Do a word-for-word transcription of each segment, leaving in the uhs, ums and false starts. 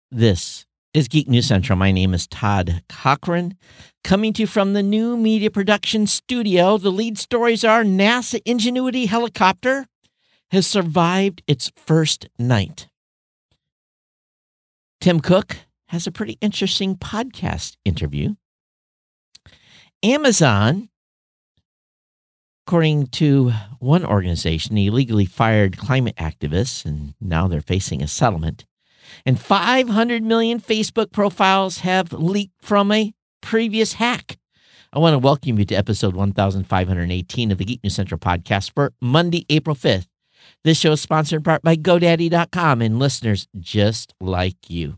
This is Geek News Central. My name is Todd Cochran, coming to you from the New Media Production Studio. The lead stories are NASA Ingenuity helicopter has survived its first night. Tim Cook has a pretty interesting podcast interview. Amazon, according to one organization, illegally fired climate activists, and now they're facing a settlement. And five hundred million Facebook profiles have leaked from a previous hack. I want to welcome you to episode one thousand five hundred eighteen of the Geek News Central podcast for Monday, April fifth. This show is sponsored in part by GoDaddy dot com and listeners just like you.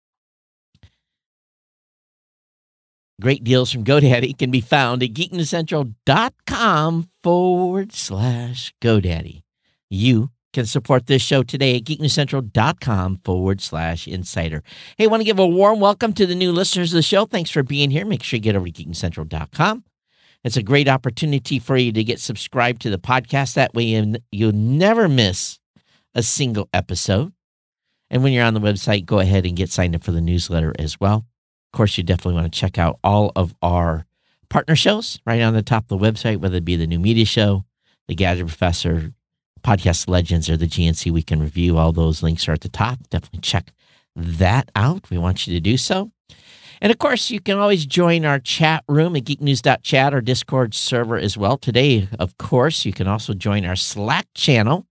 Great deals from GoDaddy can be found at geeknewscentral.com forward slash GoDaddy. You can support this show today at geeknewscentral.com forward slash insider. Hey, I want to give a warm welcome to the new listeners of the show. Thanks for being here. Make sure you get over to geeknewscentral dot com. It's a great opportunity for you to get subscribed to the podcast. That way you, you'll never miss a single episode. And when you're on the website, go ahead and get signed up for the newsletter as well. Of course, you definitely want to check out all of our partner shows right on the top of the website, whether it be the New Media Show, the Gadget Professor, Podcast Legends, or the G N C Weekend Review. All those links are at the top. Definitely check that out. We want you to do so. And of course, you can always join our chat room at geek news dot chat or Discord server as well. Today, of course, you can also join our Slack channel.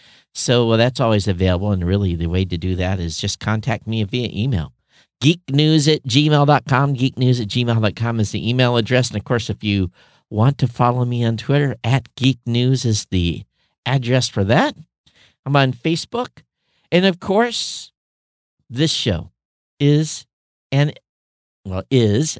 So well, that's always available. And really, the way to do that is just contact me via email. geeknews at gmail dot com. geeknews at gmail dot com is the email address. And of course, if you want to follow me on Twitter, at geeknews is the address for that. I'm on Facebook. And of course, this show is and well is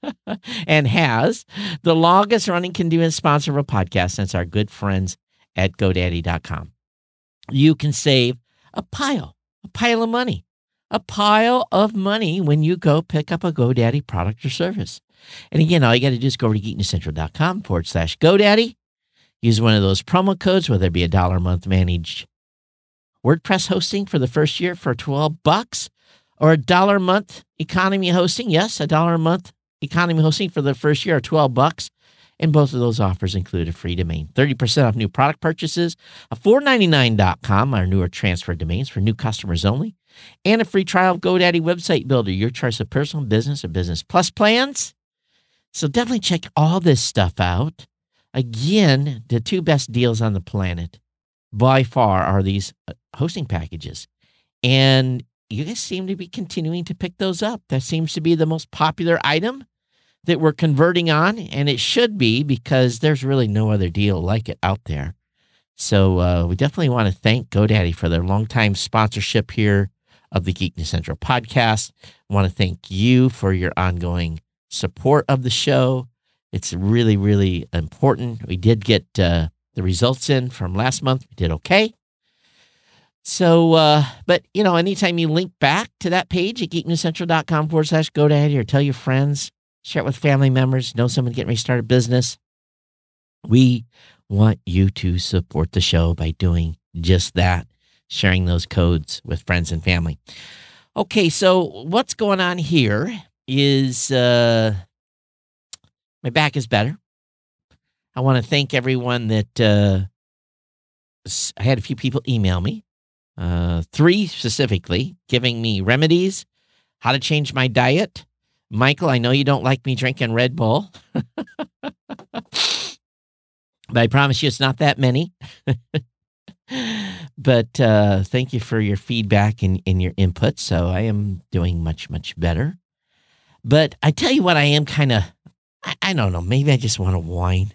and has the longest running continuous sponsor of a podcast since our good friends at GoDaddy dot com. You can save a pile, a pile of money, a pile of money when you go pick up a GoDaddy product or service. And again, all you got to do is go over to geeknewscentral.com forward slash GoDaddy. Use one of those promo codes, whether it be a dollar a month managed WordPress hosting for the first year for twelve bucks, or a dollar a month economy hosting. Yes, a dollar a month economy hosting for the first year, or twelve bucks. And both of those offers include a free domain. thirty percent off new product purchases, a four ninety-nine dot com, our newer transfer domains for new customers only, and a free trial of GoDaddy Website Builder, your choice of personal, business, or business plus plans. So definitely check all this stuff out. Again, the two best deals on the planet by far are these hosting packages. And you guys seem to be continuing to pick those up. That seems to be the most popular item that we're converting on, and it should be because there's really no other deal like it out there. So uh, we definitely want to thank GoDaddy for their longtime sponsorship here of the Geek News Central podcast. I want to thank you for your ongoing support of the show. It's really, really important. We did get uh, the results in from last month. We did okay. So, uh, but, you know, anytime you link back to that page at geeknewscentral.com forward slash GoDaddy, or tell your friends, share it with family members, know someone getting ready to start a business, we want you to support the show by doing just that, sharing those codes with friends and family. Okay, so what's going on here is uh, my back is better. I want to thank everyone that uh, I had a few people email me, uh, three specifically, giving me remedies, how to change my diet. Michael, I know you don't like me drinking Red Bull, but I promise you it's not that many. But uh, thank you for your feedback and, and your input. So I am doing much, much better. But I tell you what, I am kind of, I, I don't know, maybe I just want to whine.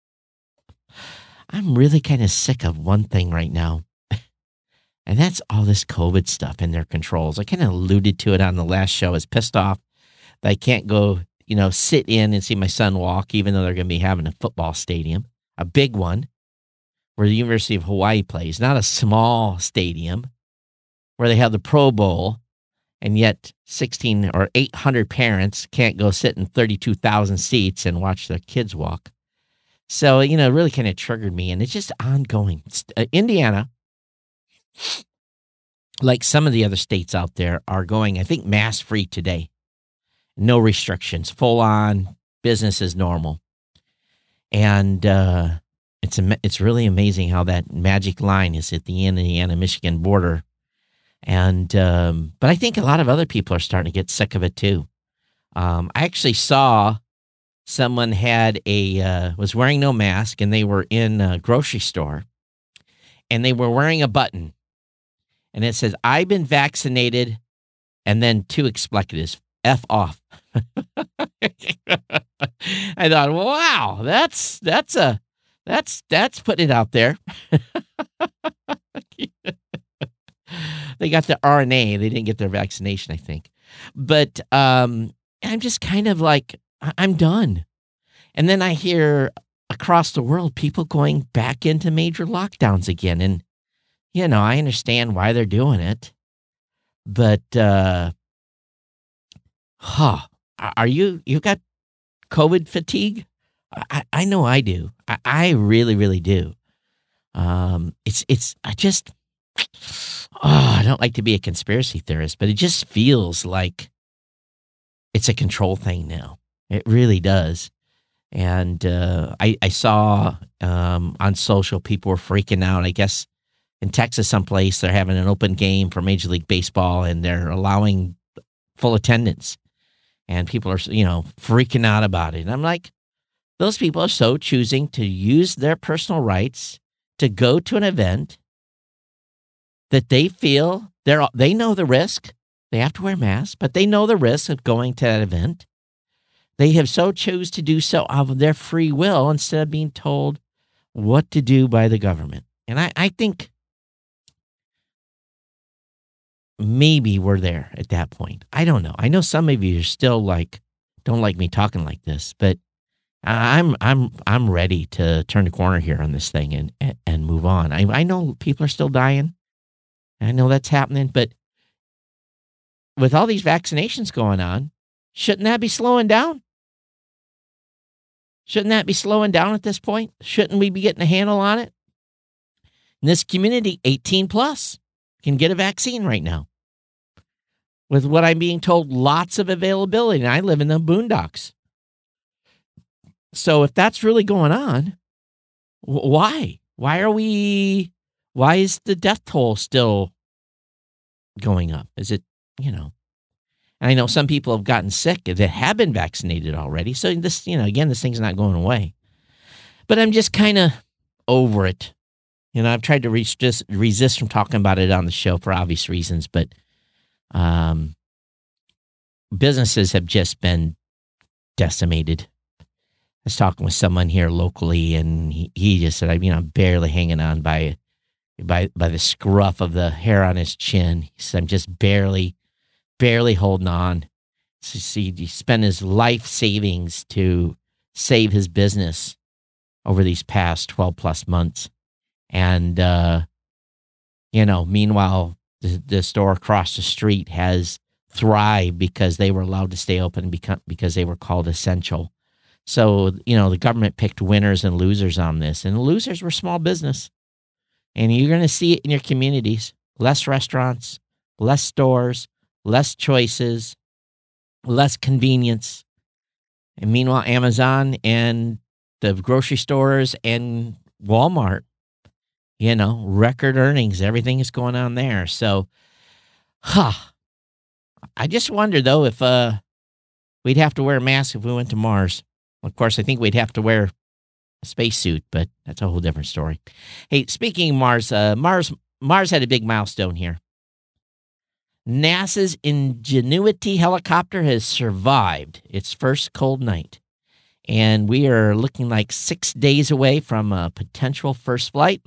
I'm really kind of sick of one thing right now. And that's all this COVID stuff and their controls. I kind of alluded to it on the last show. I was pissed off that I can't go, you know, sit in and see my son walk, even though they're going to be having a football stadium, a big one, where the University of Hawaii plays, not a small stadium where they have the Pro Bowl, and yet sixteen or eight hundred parents can't go sit in thirty-two thousand seats and watch their kids walk. So, you know, it really kind of triggered me, and it's just ongoing. Uh, Indiana like some of the other states out there, are going, I think, mask-free today. No restrictions, full on, business as normal. And uh, it's it's really amazing how that magic line is at the Indiana-Michigan border. And um, but I think a lot of other people are starting to get sick of it too. Um, I actually saw someone had a uh, was wearing no mask, and they were in a grocery store, and they were wearing a button, and it says, "I've been vaccinated," and then two expletives, F off. I thought, wow, that's that's a that's that's putting it out there. They got the R N A. They didn't get their vaccination, I think. But um, I'm just kind of like, I'm done. And then I hear across the world people going back into major lockdowns again. And, you know, I understand why they're doing it. But, uh, huh, are you, you've got COVID fatigue? I, I know I do. I, I really, really do. Um, it's, it's, I just, oh, I don't like to be a conspiracy theorist, but it just feels like it's a control thing now. It really does. And uh, I, I saw um, on social, people were freaking out. I guess in Texas someplace, they're having an open game for Major League Baseball, and they're allowing full attendance. And people are, you know, freaking out about it. And I'm like, those people are so choosing to use their personal rights to go to an event that they feel they're, they know the risk. They have to wear masks, but they know the risk of going to that event. They have so choose to do so of their free will instead of being told what to do by the government. And I, I think maybe we're there at that point. I don't know. I know some of you are still like, don't like me talking like this, but I'm I'm I'm ready to turn the corner here on this thing and and, and move on. I I know people are still dying. I know that's happening, but with all these vaccinations going on, shouldn't that be slowing down? Shouldn't that be slowing down at this point? Shouldn't we be getting a handle on it? In this community, eighteen plus can get a vaccine right now. With what I'm being told, lots of availability, and I live in the boondocks. So if that's really going on, why? Why are we, why is the death toll still going up? Is it, you know, and I know some people have gotten sick that have been vaccinated already. So this, you know, again, this thing's not going away. But I'm just kind of over it. You know, I've tried to resist, resist from talking about it on the show for obvious reasons, but um, businesses have just been decimated. I was talking with someone here locally, and he, he just said, I mean, I'm barely hanging on by, by, by the scruff of the hair on his chin. He said, I'm just barely, barely holding on. So see, he spent his life savings to save his business over these past twelve plus months. And, uh, you know, meanwhile, the, the store across the street has thrived because they were allowed to stay open because, because they were called essential. So, you know, the government picked winners and losers on this, and the losers were small business. And you're going to see it in your communities. Less restaurants, less stores, less choices, less convenience. And meanwhile, Amazon and the grocery stores and Walmart, you know, record earnings, everything is going on there. So, huh. I just wonder, though, if uh, we'd have to wear a mask if we went to Mars. Of course, I think we'd have to wear a spacesuit, but that's a whole different story. Hey, speaking of Mars, uh, Mars, Mars had a big milestone here. NASA's Ingenuity helicopter has survived its first cold night, and we are looking like six days away from a potential first flight.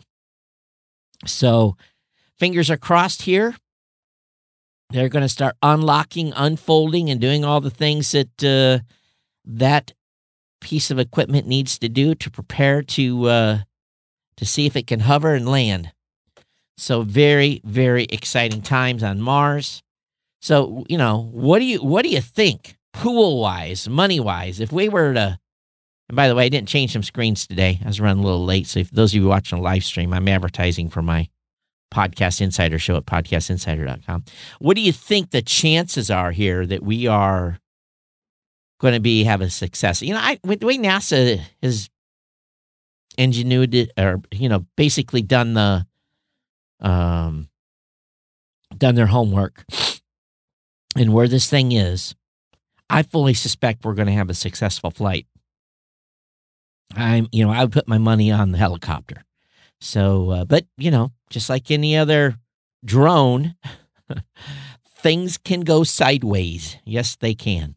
So, fingers are crossed here. They're going to start unlocking, unfolding, and doing all the things that uh, that piece of equipment needs to do to prepare to uh, to see if it can hover and land. So very, very exciting times on Mars. So, you know, what do you what do you think, pool-wise, money-wise, if we were to, and by the way, I didn't change some screens today. I was running a little late, so if those of you watching a live stream, I'm advertising for my Podcast Insider Show at podcast insider dot com. What do you think the chances are here that we are going to be have a success? You know, I, with the way NASA has ingenuity, or you know, basically done the um done their homework, and where this thing is, I fully suspect we're going to have a successful flight. I'm, you know, I would put my money on the helicopter. So, uh, but, you know, just like any other drone, things can go sideways. Yes, they can.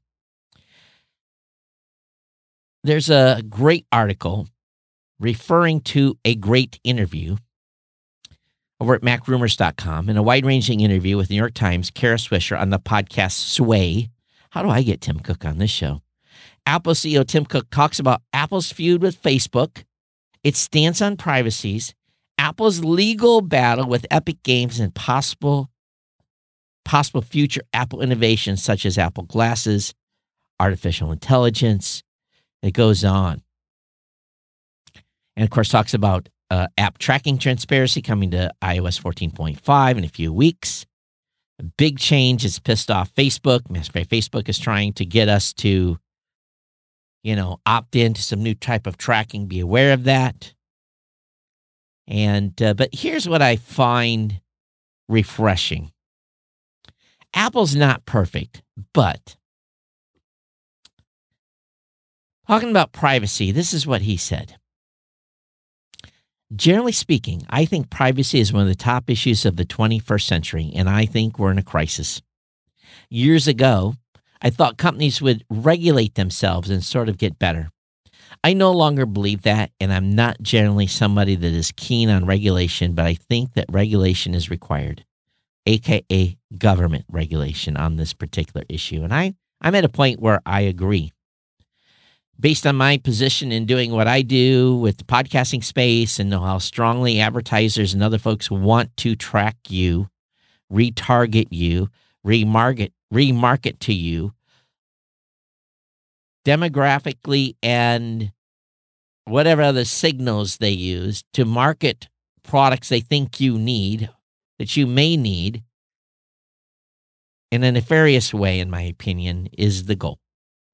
There's a great article referring to a great interview over at mac rumors dot com, in a wide-ranging interview with New York Times' Kara Swisher on the podcast Sway. How do I get Tim Cook on this show? Apple C E O Tim Cook talks about Apple's feud with Facebook, its stance on privacies, Apple's legal battle with Epic Games, and possible, possible future Apple innovations such as Apple Glasses, artificial intelligence. It goes on. And, of course, talks about uh, app tracking transparency coming to i O S fourteen point five in a few weeks. A big change has pissed off Facebook. Facebook is trying to get us to, you know, opt into some new type of tracking. Be aware of that. And, uh, but here's what I find refreshing. Apple's not perfect, but talking about privacy, this is what he said. Generally speaking, I think privacy is one of the top issues of the twenty-first century, and I think we're in a crisis. Years ago, I thought companies would regulate themselves and sort of get better. I no longer believe that, and I'm not generally somebody that is keen on regulation, but I think that regulation is required, aka government regulation on this particular issue. And I, I'm at a point where I agree. Based on my position in doing what I do with the podcasting space and know how strongly advertisers and other folks want to track you, retarget you, remarket, remarket to you, demographically and whatever other signals they use to market products they think you need, that you may need, in a nefarious way, in my opinion, is the goal.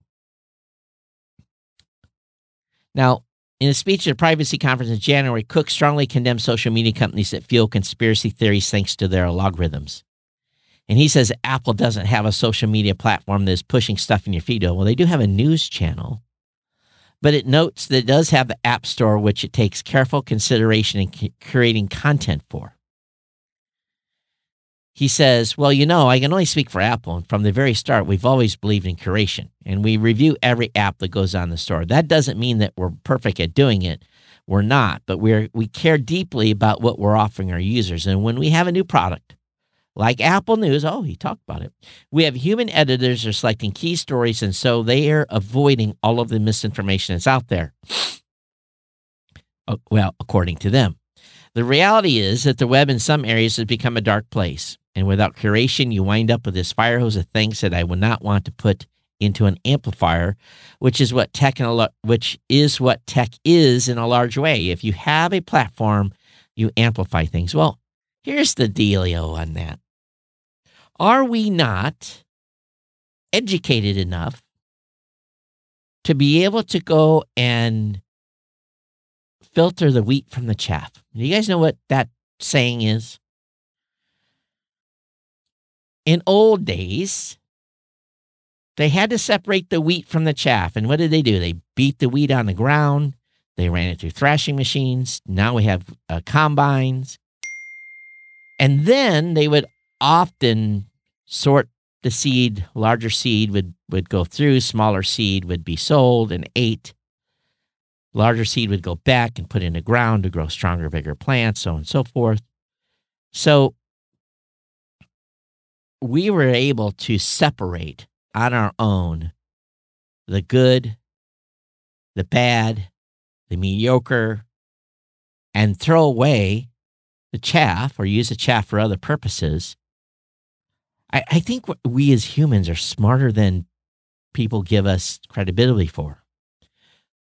Now, in a speech at a privacy conference in January, Cook strongly condemned social media companies that fuel conspiracy theories thanks to their algorithms. And he says Apple doesn't have a social media platform that is pushing stuff in your feed. Well, they do have a news channel, but it notes that it does have the App Store, which it takes careful consideration in c- creating content for. He says, well, you know, I can only speak for Apple, and from the very start, we've always believed in curation, and we review every app that goes on the store. That doesn't mean that we're perfect at doing it. We're not, but we're we care deeply about what we're offering our users. And when we have a new product, like Apple News, oh, he talked about it, we have human editors are selecting key stories, and so they are avoiding all of the misinformation that's out there. Oh, well, according to them. The reality is that the web in some areas has become a dark place. And without curation, you wind up with this fire hose of things that I would not want to put into an amplifier, which is what tech in a, which is what tech is in a large way. If you have a platform, you amplify things. Well, here's the dealio on that. Are we not educated enough to be able to go and filter the wheat from the chaff? Do you guys know what that saying is? In old days, they had to separate the wheat from the chaff. And what did they do? They beat the wheat on the ground. They ran it through thrashing machines. Now we have uh, combines. And then they would often sort the seed. Larger seed would, would go through. Smaller seed would be sold and ate. Larger seed would go back and put in the ground to grow stronger, bigger plants, so on and so forth. So we were able to separate on our own the good, the bad, the mediocre, and throw away the chaff or use the chaff for other purposes. I, I think we as humans are smarter than people give us credibility for.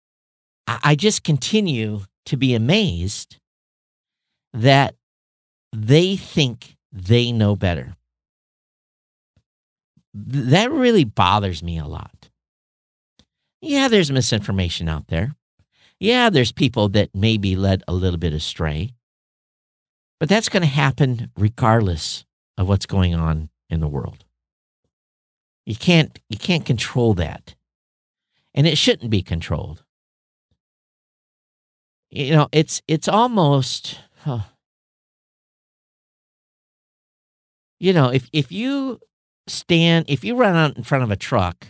I, I just continue to be amazed that they think they know better. Th- that really bothers me a lot. Yeah, there's misinformation out there. Yeah, there's people that may be led a little bit astray. But that's going to happen regardless of what's going on in the world. You can't you can't control that. And it shouldn't be controlled. You know, it's it's almost huh, you know, if if you stand if you run out in front of a truck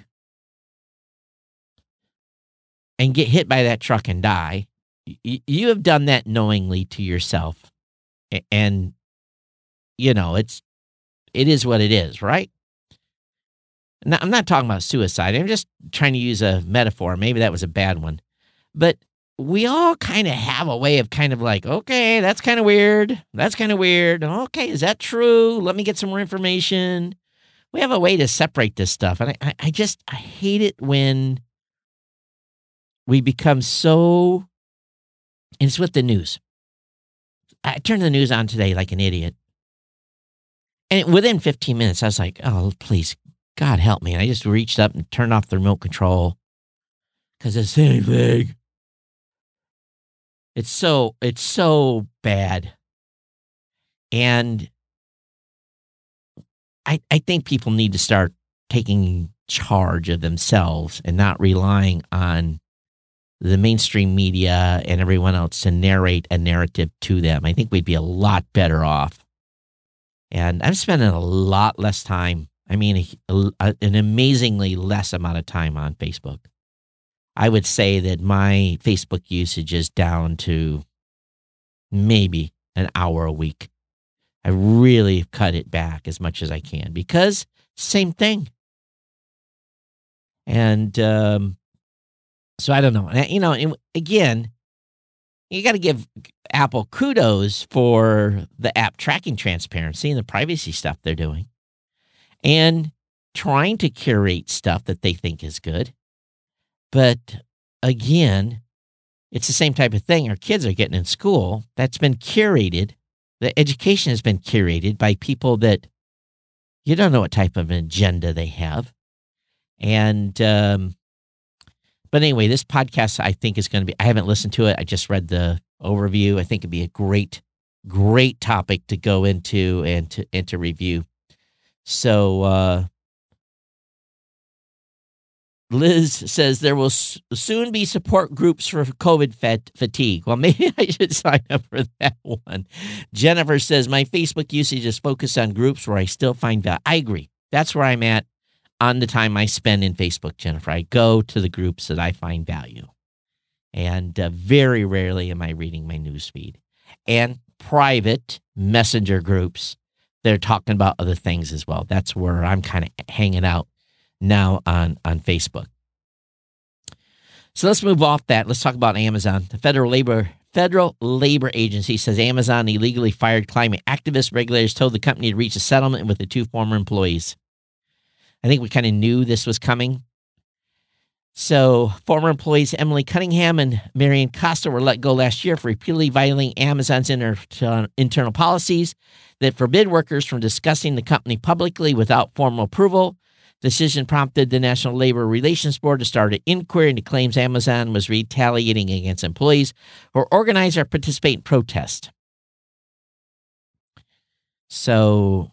and get hit by that truck and die, y- you have done that knowingly to yourself. A- And you know, it's it is what it is, right? Now, I'm not talking about suicide. I'm just trying to use a metaphor. Maybe that was a bad one. But we all kind of have a way of kind of like, okay, that's kind of weird. That's kind of weird. Okay, is that true? Let me get some more information. We have a way to separate this stuff. And I, I, I just, I hate it when we become so, and it's with the news. I turned the news on today like an idiot. And within fifteen minutes, I was like, oh, please, God help me. And I just reached up and turned off the remote control because it's anything. It's so, it's so bad. And I, I think people need to start taking charge of themselves and not relying on the mainstream media and everyone else to narrate a narrative to them. I think we'd be a lot better off. And I'm spending a lot less time, I mean, a, a, an amazingly less amount of time on Facebook. I would say that my Facebook usage is down to maybe an hour a week. I really cut it back as much as I can because same thing. And um, so I don't know. And, you know, and again, you got to give Apple kudos for the app tracking transparency and the privacy stuff they're doing and trying to curate stuff that they think is good. But again, it's the same type of thing our kids are getting in school that's been curated. The education has been curated by people that you don't know what type of an agenda they have. And, um, but anyway, this podcast I think is going to be, I haven't listened to it. I just read the overview. I think it'd be a great, great topic to go into and to, and to review. So, uh, Liz says there will s- soon be support groups for COVID fat- fatigue. Well, maybe I should sign up for that one. Jennifer says my Facebook usage is focused on groups where I still find value. I agree. That's where I'm at on the time I spend in Facebook, Jennifer. I go to the groups that I find value. And uh, very rarely am I reading my newsfeed. And private messenger groups, they're talking about other things as well. That's where I'm kind of hanging out now on, on Facebook. So let's move off that. Let's talk about Amazon. The Federal Labor Federal Labor Agency says Amazon illegally fired climate activists. Regulators told the company to reach a settlement with the two former employees. I think we kind of knew this was coming. So former employees Emily Cunningham and Marion Costa were let go last year for repeatedly violating Amazon's inter- internal policies that forbid workers from discussing the company publicly without formal approval. The decision prompted the National Labor Relations Board to start an inquiry into claims Amazon was retaliating against employees who organize or participate in protest. So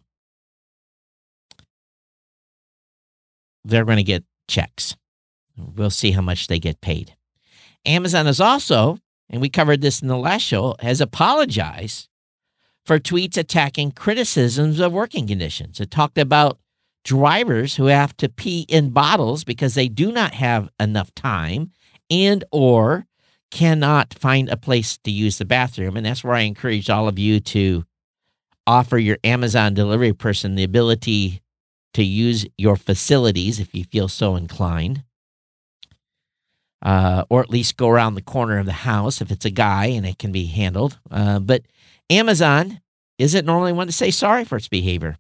they're going to get checks. We'll see how much they get paid. Amazon is also, and we covered this in the last show, has apologized for tweets attacking criticisms of working conditions. It talked about drivers who have to pee in bottles because they do not have enough time and or cannot find a place to use the bathroom. And that's where I encourage all of you to offer your Amazon delivery person the ability to use your facilities if you feel so inclined. Uh, or at least go around the corner of the house if it's a guy and it can be handled. Uh, but Amazon isn't normally one to say sorry for its behavior.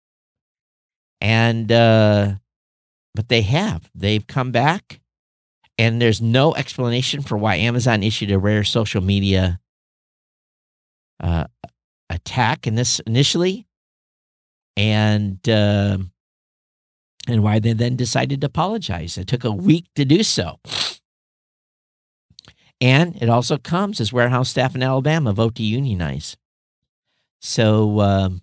And, uh, but they have. They've come back, and there's no explanation for why Amazon issued a rare social media uh, a attack in this initially, and uh, and why they then decided to apologize. It took a week to do so. And it also comes as warehouse staff in Alabama vote to unionize. So um,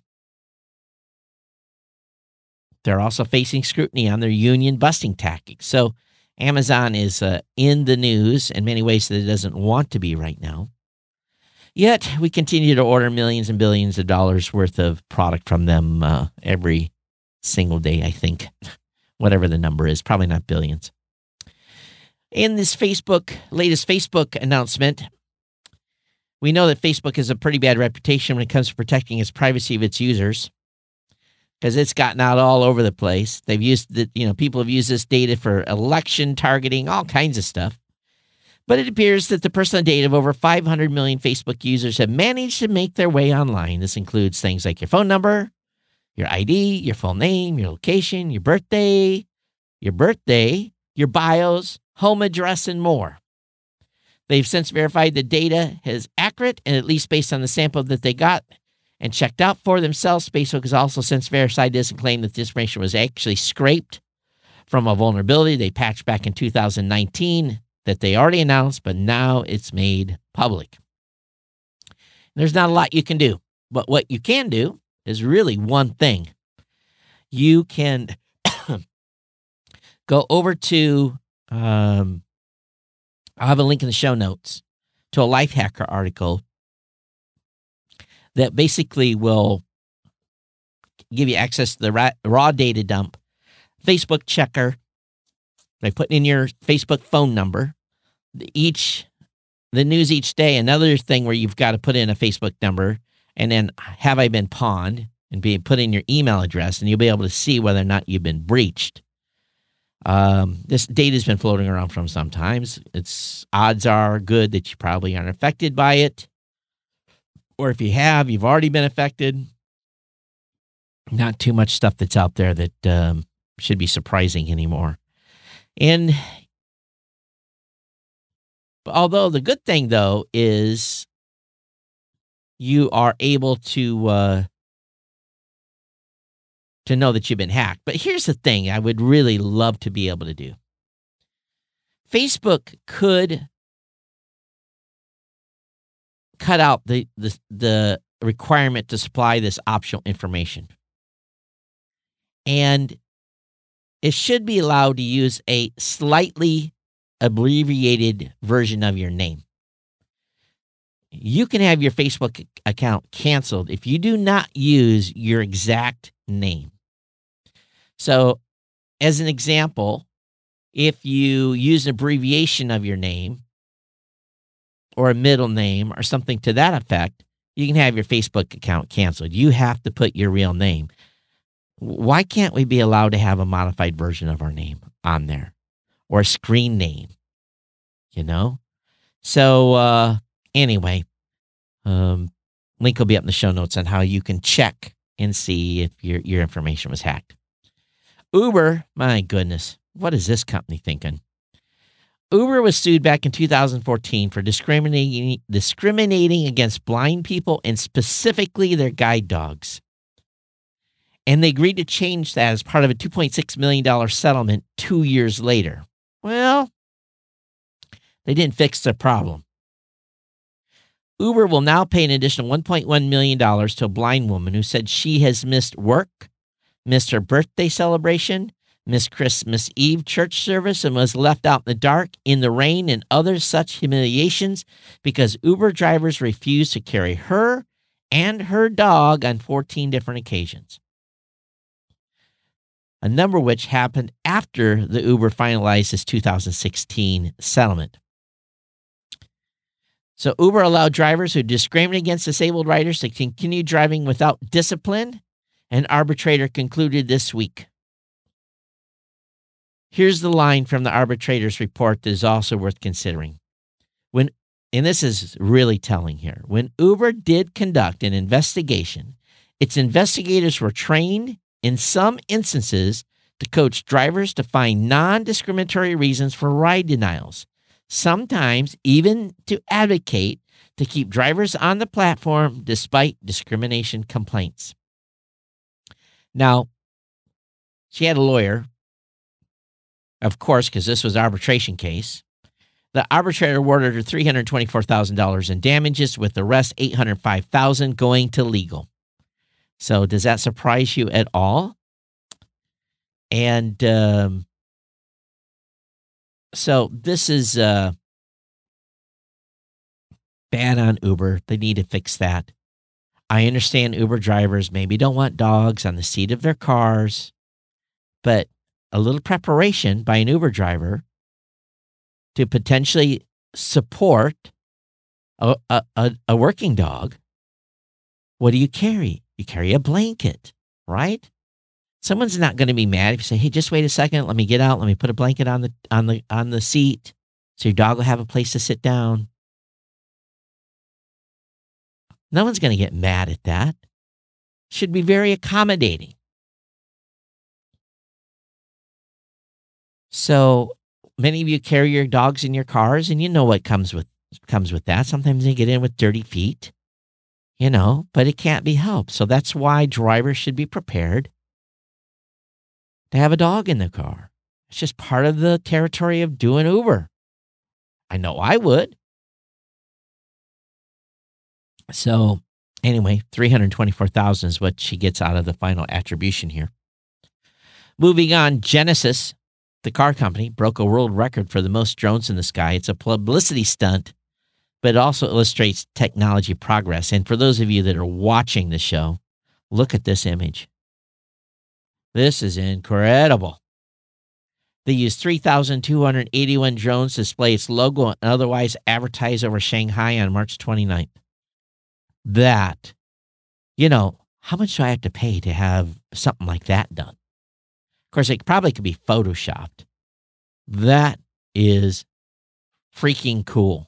they're also facing scrutiny on their union busting tactics. So Amazon is uh, in the news in many ways that it doesn't want to be right now. Yet we continue to order millions and billions of dollars worth of product from them uh, every single day, I think. Whatever the number is, probably not billions. In this Facebook, latest Facebook announcement, we know that Facebook has a pretty bad reputation when it comes to protecting its privacy of its users, because it's gotten out all over the place. They've used the, you know, people have used this data for election targeting, all kinds of stuff. But it appears that the personal data of over five hundred million Facebook users have managed to make their way online. This includes things like your phone number, your I D, your full name, your location, your birthday, your birthday, your bios, home address, and more. They've since verified the data is accurate, and at least based on the sample that they got and checked out for themselves, Facebook has also since verified this and claimed that this information was actually scraped from a vulnerability they patched back in two thousand nineteen that they already announced, but now it's made public. There's not a lot you can do, but what you can do is really one thing. You can go over to, um, I'll have a link in the show notes to a Lifehacker article that basically will give you access to the raw, raw data dump, Facebook checker, by putting in your Facebook phone number, each the news each day, another thing where you've got to put in a Facebook number, and then have I been pawned, and be put in your email address, and you'll be able to see whether or not you've been breached. Um, this data has been floating around from sometimes. It's odds are good that you probably aren't affected by it, or if you have, you've already been affected. Not too much stuff that's out there that um, should be surprising anymore. And although the good thing, though, is you are able to uh, to know that you've been hacked. But here's the thing I would really love to be able to do. Facebook could cut out the, the, the requirement to supply this optional information. And it should be allowed to use a slightly abbreviated version of your name. You can have your Facebook account canceled if you do not use your exact name. So, as an example, if you use an abbreviation of your name or a middle name or something to that effect, you can have your Facebook account canceled. You have to put your real name. Why can't we be allowed to have a modified version of our name on there, or a screen name? You know? So, uh, anyway, um, link will be up in the show notes on how you can check and see if your, your information was hacked. Uber, my goodness, what is this company thinking? Uber was sued back in two thousand fourteen for discriminating, discriminating against blind people and specifically their guide dogs. And they agreed to change that as part of a two point six million dollars settlement two years later. Well, they didn't fix the problem. Uber will now pay an additional one point one million dollars to a blind woman who said she has missed work, missed her birthday celebration, missed Christmas Eve church service, and was left out in the dark, in the rain, and other such humiliations because Uber drivers refused to carry her and her dog on fourteen different occasions. A number of which happened after the Uber finalized its two thousand sixteen settlement. So Uber allowed drivers who discriminate against disabled riders to continue driving without discipline, an arbitrator concluded this week. Here's the line from the arbitrator's report that is also worth considering. When, and this is really telling here, when Uber did conduct an investigation, its investigators were trained in some instances to coach drivers to find non-discriminatory reasons for ride denials, sometimes even to advocate to keep drivers on the platform despite discrimination complaints. Now, she had a lawyer, of course, because this was an arbitration case. The arbitrator awarded her three hundred twenty-four thousand dollars in damages, with the rest eight hundred five thousand dollars going to legal. So does that surprise you at all? And um, so this is uh, bad on Uber. They need to fix that. I understand Uber drivers maybe don't want dogs on the seat of their cars, but a little preparation by an Uber driver to potentially support a, a, a working dog. What do you carry? You carry a blanket, right? Someone's not going to be mad if you say, "Hey, just wait a second. Let me get out. Let me put a blanket on the on the on the seat so your dog will have a place to sit down." No one's going to get mad at that. Should be very accommodating. So many of you carry your dogs in your cars, and you know what comes with comes with that. Sometimes they get in with dirty feet, you know, but it can't be helped. So that's why drivers should be prepared to have a dog in the car. It's just part of the territory of doing Uber. I know I would. So anyway, three hundred twenty-four thousand dollars is what she gets out of the final attribution here. Moving on, Genesis, the car company, broke a world record for the most drones in the sky. It's a publicity stunt, but it also illustrates technology progress. And for those of you that are watching the show, look at this image. This is incredible. They used three thousand two hundred eighty-one drones to display its logo and otherwise advertise over Shanghai on March twenty-ninth. That, you know, how much do I have to pay to have something like that done? Of course, it probably could be photoshopped. That is freaking cool.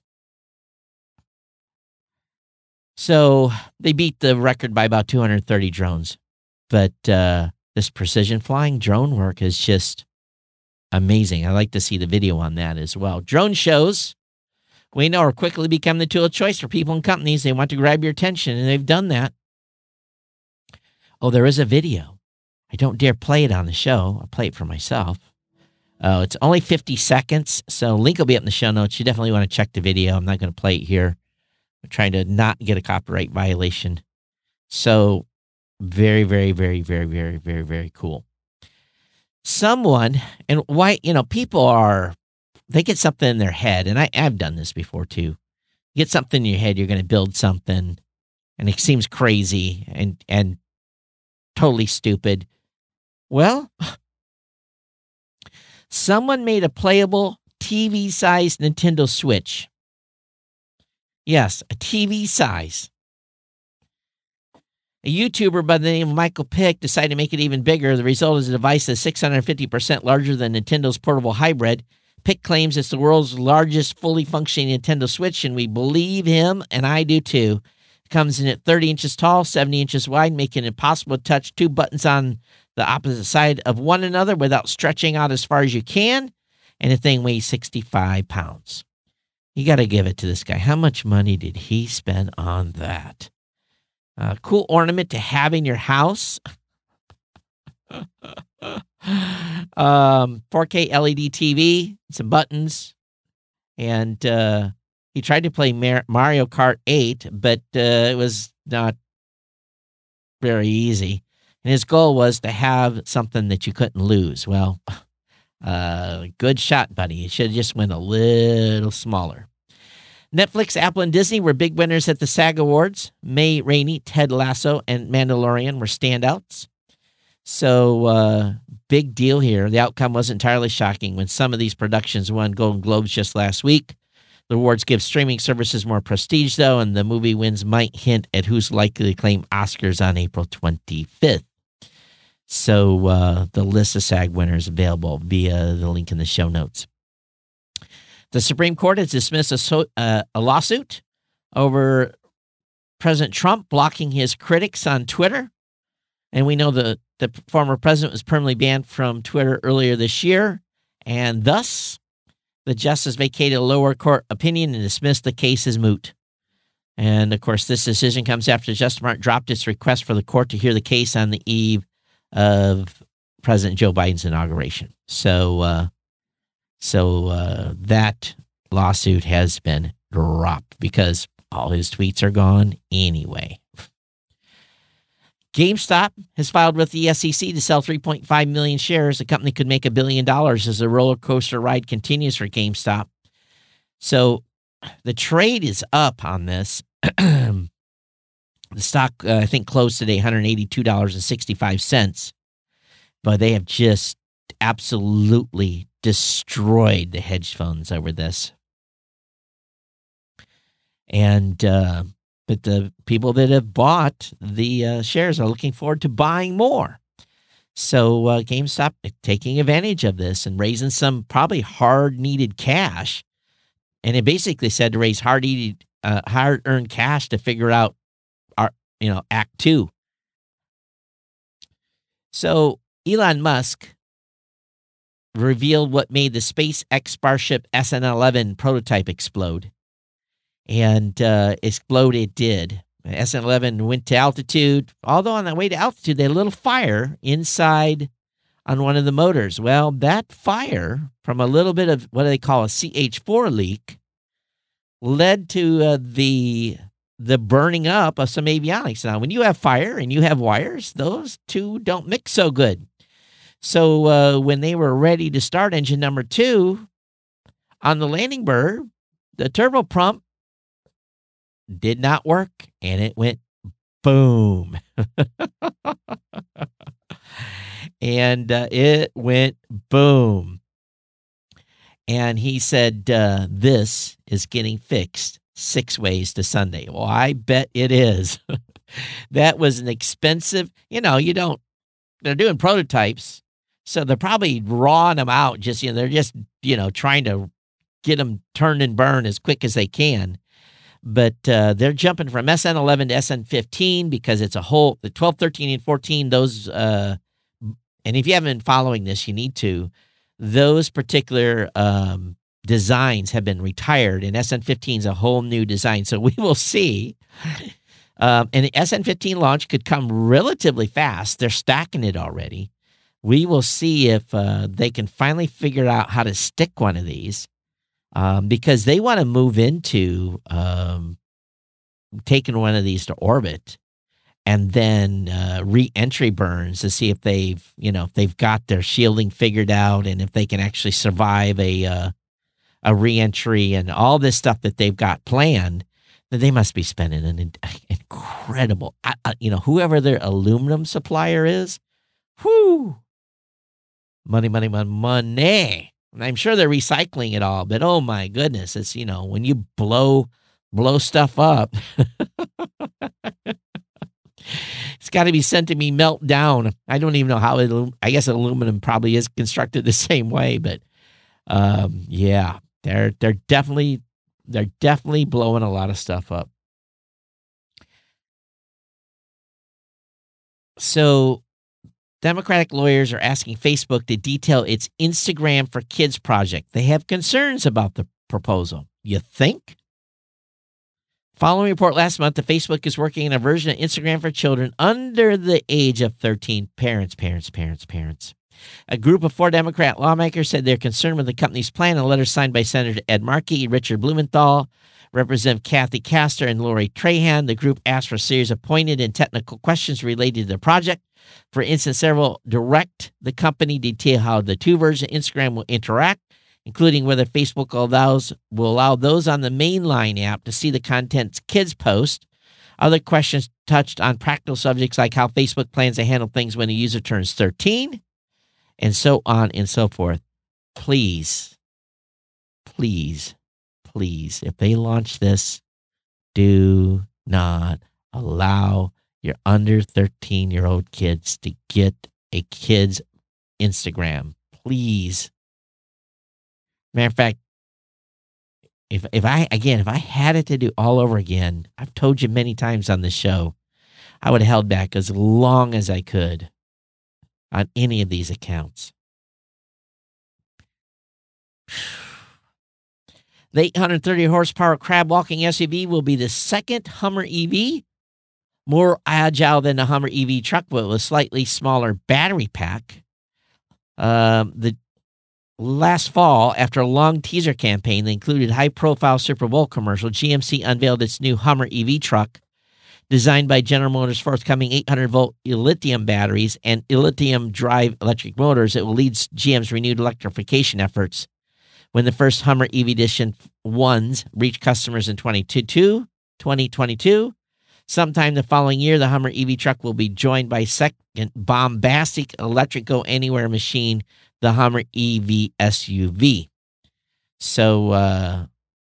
So they beat the record by about two hundred thirty drones. But uh, this precision flying drone work is just amazing. I like to see the video on that as well. Drone shows, we know, are quickly become the tool of choice for people and companies. They want to grab your attention, and they've done that. Oh, there is a video. I don't dare play it on the show. I'll play it for myself. Uh, it's only fifty seconds, so link will be up in the show notes. You definitely want to check the video. I'm not going to play it here. I'm trying to not get a copyright violation. So very, very, very, very, very, very, very cool. Someone, and why, you know, people are, they get something in their head, and I, I've done this before too. You get something in your head, you're going to build something, and it seems crazy and and totally stupid. Well, someone made a playable T V-sized Nintendo Switch. Yes, a T V size. A YouTuber by the name of Michael Pick decided to make it even bigger. The result is a device that's six hundred fifty percent larger than Nintendo's portable hybrid. Pick claims it's the world's largest fully functioning Nintendo Switch, and we believe him, and I do too. It comes in at thirty inches tall, seventy inches wide, making it impossible to touch two buttons on the opposite side of one another without stretching out as far as you can, and the thing weighs sixty-five pounds. You got to give it to this guy. How much money did he spend on that? Uh, cool ornament to have in your house. um, four K L E D T V, some buttons, and uh, he tried to play Mar- Mario Kart eight, but uh, it was not very easy. And his goal was to have something that you couldn't lose. Well, uh, good shot, buddy. It should have just went a little smaller. Netflix, Apple, and Disney were big winners at the SAG Awards. May Rainey, Ted Lasso, and Mandalorian were standouts. So, uh, big deal here. The outcome was entirely shocking when some of these productions won Golden Globes just last week. The awards give streaming services more prestige, though, and the movie wins might hint at who's likely to claim Oscars on April twenty-fifth. So, uh, the list of SAG winners available via the link in the show notes. The Supreme Court has dismissed a, so, uh, a lawsuit over President Trump blocking his critics on Twitter. And we know the, the former president was permanently banned from Twitter earlier this year. And thus, the justice vacated a lower court opinion and dismissed the case as moot. And, of course, this decision comes after JustMart dropped its request for the court to hear the case on the eve of President Joe Biden's inauguration. So, uh, so uh, that lawsuit has been dropped because all his tweets are gone anyway. GameStop has filed with the S E C to sell three point five million shares. The company could make a billion dollars as the roller coaster ride continues for GameStop. So the trade is up on this. The stock, uh, I think, closed today one hundred eighty-two dollars and sixty-five cents. But they have just absolutely destroyed the hedge funds over this. And, uh, but the people that have bought the uh, shares are looking forward to buying more. So uh, GameStop taking advantage of this and raising some probably hard-needed cash. And it basically said to raise hard-needed, uh, hard-earned cash to figure out, our, you know, Act Two. So Elon Musk revealed what made the SpaceX Starship S N eleven prototype explode. And uh, explode it did. S N eleven went to altitude. Although on the way to altitude, they had a little fire inside on one of the motors. Well, that fire from a little bit of what do they call a C H four leak led to uh, the the burning up of some avionics. Now, when you have fire and you have wires, those two don't mix so good. So uh, when they were ready to start engine number two on the landing bird, the turbo pump did not work, and it went boom. and uh, it went boom. And he said, uh, this is getting fixed six ways to Sunday. Well, I bet it is. That was an expensive, you know, you don't, they're doing prototypes, so they're probably rawing them out. Just, you know, they're just, you know, trying to get them turned and burned as quick as they can. But uh, they're jumping from S N eleven to S N fifteen because it's a whole, the twelve, thirteen, and fourteen, those, uh, and if you haven't been following this, you need to, those particular um, designs have been retired, and S N fifteen is a whole new design. So we will see. Um, and the S N fifteen launch could come relatively fast. They're stacking it already. We will see if uh, they can finally figure out how to stick one of these. Um, because they want to move into um, taking one of these to orbit and then uh, re-entry burns to see if they've, you know, if they've got their shielding figured out and if they can actually survive a uh, a re-entry and all this stuff that they've got planned. Then they must be spending an in- incredible, uh, you know, whoever their aluminum supplier is, whoo, money, money, money, money. I'm sure they're recycling it all, but oh my goodness, it's, you know, when you blow blow stuff up, it's got to be sent to me melt down. I don't even know how it, I guess aluminum probably is constructed the same way, but um, yeah, they're they're definitely they're definitely blowing a lot of stuff up. So Democratic lawyers are asking Facebook to detail its Instagram for Kids project. They have concerns about the proposal. You think? Following a report last month, that Facebook is working on a version of Instagram for children under the age of thirteen. Parents, parents, parents, parents. A group of four Democrat lawmakers said they're concerned with the company's plan. A letter signed by Senator Ed Markey, Richard Blumenthal, Representative Kathy Castor, and Lori Trahan. The group asked for a series of pointed and technical questions related to the project. For instance, several direct the company detail how the two versions of Instagram will interact, including whether Facebook allows will allow those on the mainline app to see the contents kids post. Other questions touched on practical subjects like how Facebook plans to handle things when a user turns thirteen, and so on and so forth. Please, please, please, if they launch this, do not allow your under thirteen-year-old kids to get a kid's Instagram. Please. Matter of fact, if if I, again, if I had it to do all over again, I've told you many times on this show, I would have held back as long as I could on any of these accounts. The eight hundred thirty horsepower crab walking S U V will be the second Hummer E V, more agile than the Hummer E V truck, but with a slightly smaller battery pack. Um, the last fall, after a long teaser campaign that included high-profile Super Bowl commercial, G M C unveiled its new Hummer E V truck, designed by General Motors' forthcoming eight hundred volt lithium batteries and lithium drive electric motors. It will lead G M's renewed electrification efforts. When the first Hummer E V Edition ones reach customers in twenty twenty-two, sometime the following year, the Hummer E V truck will be joined by second bombastic electric go anywhere machine, the Hummer E V S U V. So, uh,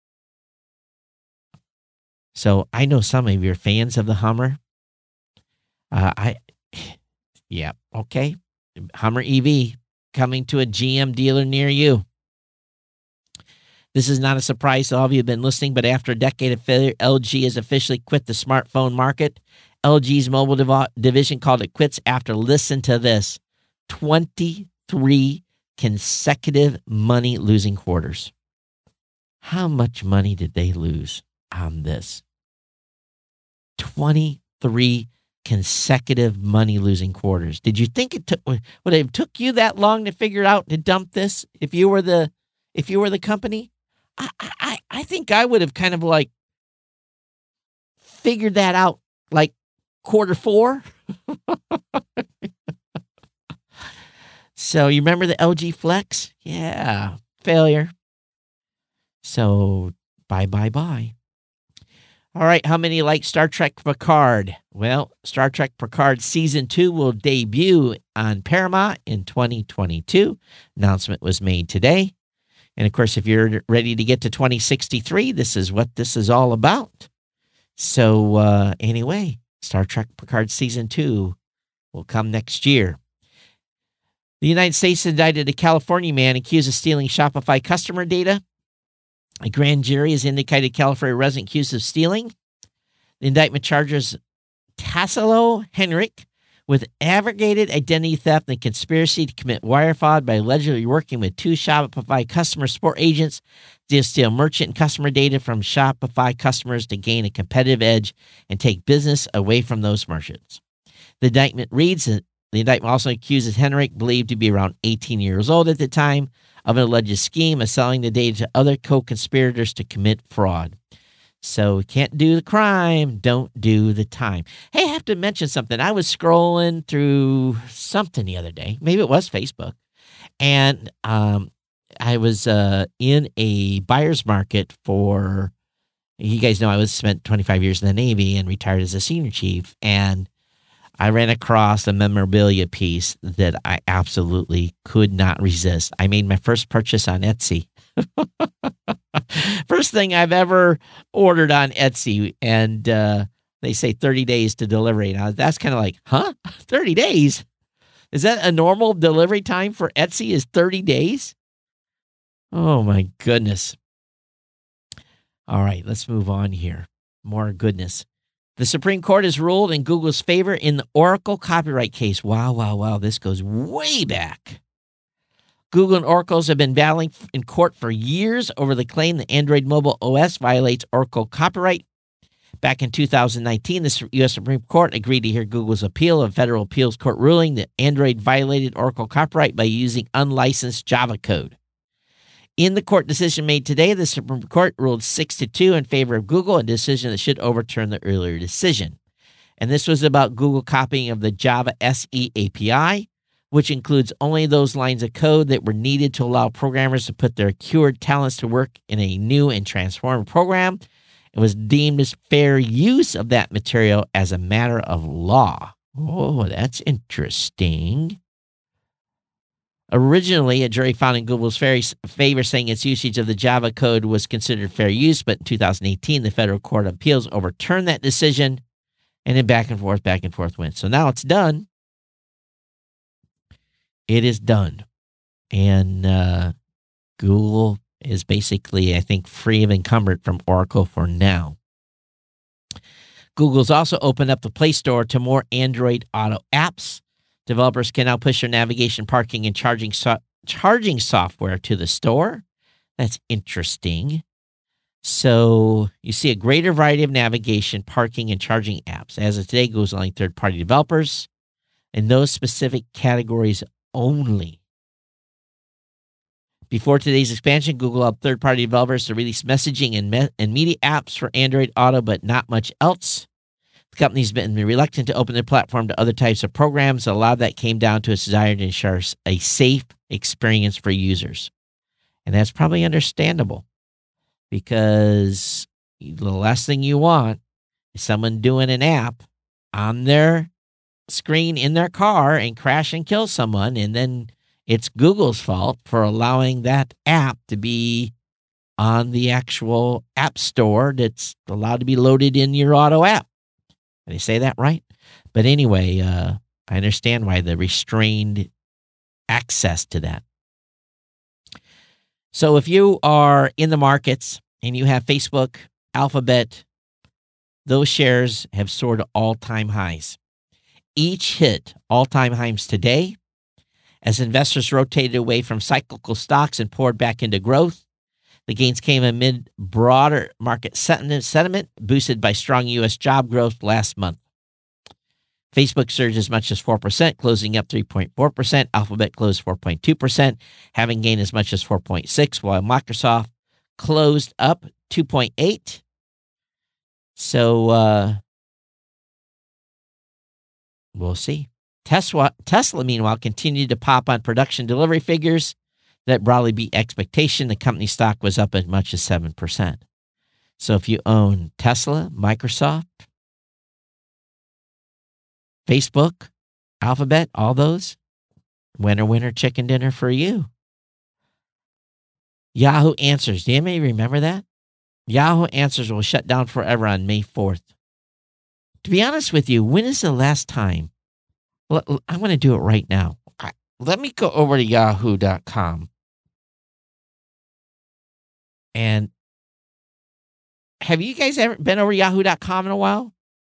so I know some of you are fans of the Hummer. Uh, I, yeah, okay. Hummer E V coming to a G M dealer near you. This is not a surprise to all of you who have been listening, but after a decade of failure, L G has officially quit the smartphone market. L G's mobile div- division called it quits after, listen to this, twenty-three consecutive money-losing quarters. How much money did they lose on this? twenty-three consecutive money-losing quarters. Did you think it took, would it have took you that long to figure out to dump this if you were the, if you were the company? I, I, I think I would have kind of like figured that out like quarter four. So you remember the L G Flex? Yeah, failure. So bye, bye, bye. All right, how many like Star Trek Picard? Well, Star Trek Picard Season two will debut on Paramount in twenty twenty-two. Announcement was made today. And, of course, if you're ready to get to twenty sixty-three, this is what this is all about. So, uh, anyway, Star Trek Picard Season two will come next year. The United States indicted a California man accused of stealing Shopify customer data. A grand jury has indicated California resident accused of stealing. The indictment charges Tassilo Henrik with aggravated identity theft and conspiracy to commit wire fraud by allegedly working with two Shopify customer support agents to steal merchant and customer data from Shopify customers to gain a competitive edge and take business away from those merchants. The indictment reads that the indictment also accuses Henrik, believed to be around eighteen years old at the time, of an alleged scheme of selling the data to other co-conspirators to commit fraud. So can't do the crime, don't do the time. Hey, I have to mention something. I was scrolling through something the other day. Maybe it was Facebook. And um, I was uh, in a buyer's market for, you guys know I was spent twenty-five years in the Navy and retired as a senior chief. And I ran across a memorabilia piece that I absolutely could not resist. I made my first purchase on Etsy. First thing I've ever ordered on Etsy, and uh, they say thirty days to delivery. Now, that's kind of like, huh? thirty days? Is that a normal delivery time for Etsy is thirty days? Oh, my goodness. All right, let's move on here. More goodness. The Supreme Court has ruled in Google's favor in the Oracle copyright case. Wow, wow, wow. This goes way back. Google and Oracle have been battling in court for years over the claim that Android mobile O S violates Oracle copyright. Back in two thousand nineteen, the U S Supreme Court agreed to hear Google's appeal of Federal Appeals Court ruling that Android violated Oracle copyright by using unlicensed Java code. In the court decision made today, the Supreme Court ruled six to two in favor of Google, a decision that should overturn the earlier decision. And this was about Google copying of the Java S E A P I, which includes only those lines of code that were needed to allow programmers to put their accrued talents to work in a new and transformed program. It was deemed as fair use of that material as a matter of law. Oh, that's interesting. Originally, a jury found in Google's favor, saying its usage of the Java code was considered fair use, but in two thousand eighteen, the Federal Court of Appeals overturned that decision, and then back and forth, back and forth went. So now it's done. It is done. And uh, Google is basically, I think, free of encumbered from Oracle for now. Google's also opened up the Play Store to more Android Auto apps. Developers can now push their navigation, parking, and charging so- charging software to the store. That's interesting. So you see a greater variety of navigation, parking, and charging apps. As of today, Google's allowing third-party developers in those specific categories only. Before today's expansion, Google allowed third-party developers to release messaging and, me- and media apps for Android Auto, but not much else. The company's been reluctant to open their platform to other types of programs. A lot of that came down to its desire to ensure a safe experience for users. And that's probably understandable, because the last thing you want is someone doing an app on their screen in their car and crash and kill someone, and then it's Google's fault for allowing that app to be on the actual app store that's allowed to be loaded in your auto app. Did I say that right? But anyway, uh, I understand why the restrained access to that. So if you are in the markets and you have Facebook, Alphabet, those shares have soared to all-time highs. Each hit all-time highs today as investors rotated away from cyclical stocks and poured back into growth. The gains came amid broader market sentiment boosted by strong U S job growth last month. Facebook surged as much as four percent, closing up three point four percent. Alphabet closed four point two percent, having gained as much as four point six percent, while Microsoft closed up two point eight percent. So uh, we'll see. Tesla, Tesla, meanwhile, continued to pop on production delivery figures that broadly beat expectation. The company stock was up as much as seven percent. So if you own Tesla, Microsoft, Facebook, Alphabet, all those, winner, winner, chicken dinner for you. Yahoo Answers. Do you may remember that? Yahoo Answers will shut down forever on May fourth. To be honest with you, when is the last time? Well, I'm going to do it right now. Let me go over to yahoo dot com. And have you guys ever been over yahoo dot com in a while?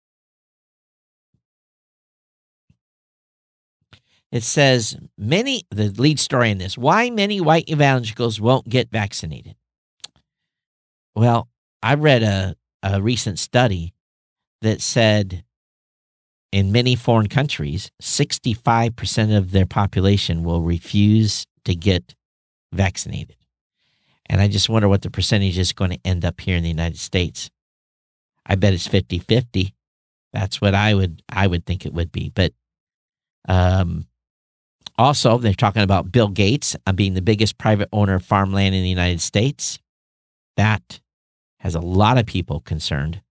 It says, many, the lead story in this, why many white evangelicals won't get vaccinated. Well, I read a, a recent study that said in many foreign countries, sixty-five percent of their population will refuse to get vaccinated. And I just wonder what the percentage is going to end up here in the United States. I bet it's fifty-fifty. That's what I would I would think it would be. But um, also, they're talking about Bill Gates being the biggest private owner of farmland in the United States. That has a lot of people concerned.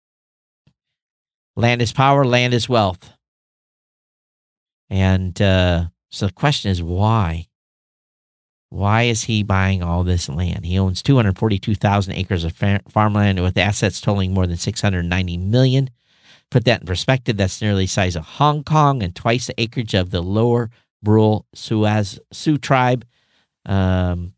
Land is power, land is wealth. And uh, so the question is, why? Why is he buying all this land? He owns two hundred forty-two thousand acres of far- farmland with assets totaling more than six hundred ninety million. Put that in perspective, that's nearly the size of Hong Kong and twice the acreage of the lower rural Suaz, Sioux tribe. Um,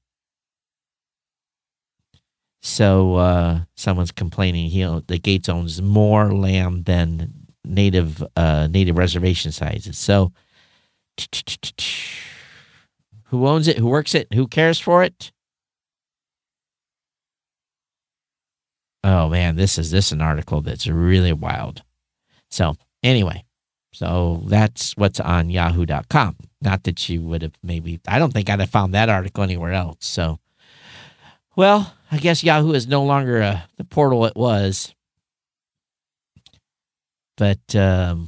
so uh, someone's complaining he the Gates owns more land than native uh, native reservation sizes. So who owns it? Who works it? Who cares for it? Oh man, this is this is an article that's really wild. So anyway, so that's what's on yahoo dot com. Not that you would have maybe, I don't think I'd have found that article anywhere else. So, well, I guess Yahoo is no longer uh, the portal it was. But, um,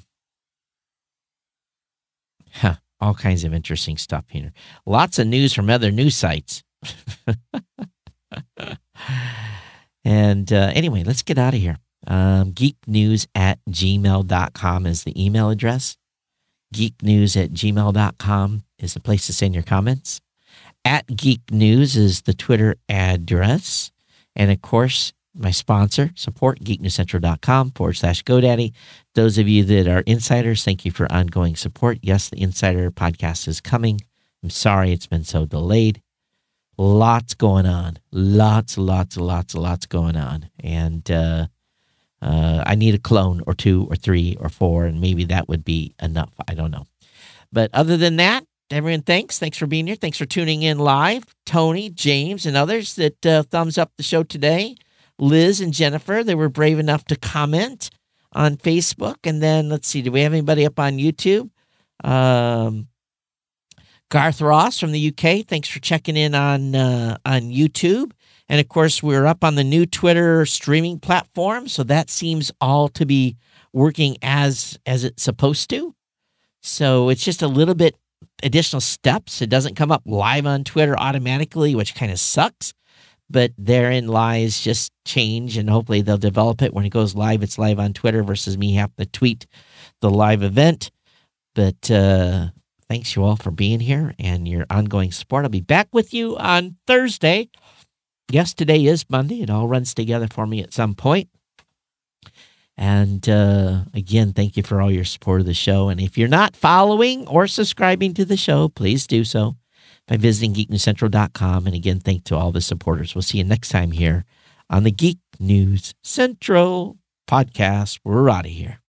huh, all kinds of interesting stuff here. Lots of news from other news sites. And uh, anyway, let's get out of here. Um, geeknews at gmail dot com is the email address. geeknews at gmail dot com is the place to send your comments. At Geek News is the Twitter address. And of course, my sponsor, support, geeknewscentral.com forward slash GoDaddy. Those of you that are insiders, thank you for ongoing support. Yes, the Insider podcast is coming. I'm sorry it's been so delayed. Lots going on. Lots, lots, lots, lots going on. And uh, uh, I need a clone or two or three or four, and maybe that would be enough. I don't know. But other than that, everyone, thanks. Thanks for being here. Thanks for tuning in live. Tony, James, and others that uh, thumbs up the show today. Liz and Jennifer. They were brave enough to comment on Facebook. And then, let's see, do we have anybody up on YouTube? Um, Garth Ross from the U K, thanks for checking in on uh, on YouTube. And, of course, we're up on the new Twitter streaming platform, so that seems all to be working as as it's supposed to. So it's just a little bit additional steps. It doesn't come up live on Twitter automatically, which kind of sucks. But therein lies just change, and hopefully they'll develop it. When it goes live, it's live on Twitter versus me having to tweet the live event. But uh, thanks you all for being here and your ongoing support. I'll be back with you on Thursday. Yes, today is Monday. It all runs together for me at some point. And uh, again, thank you for all your support of the show. And if you're not following or subscribing to the show, please do so by visiting geek news central dot com. And again, thank to all the supporters. We'll see you next time here on the Geek News Central podcast. We're out of here.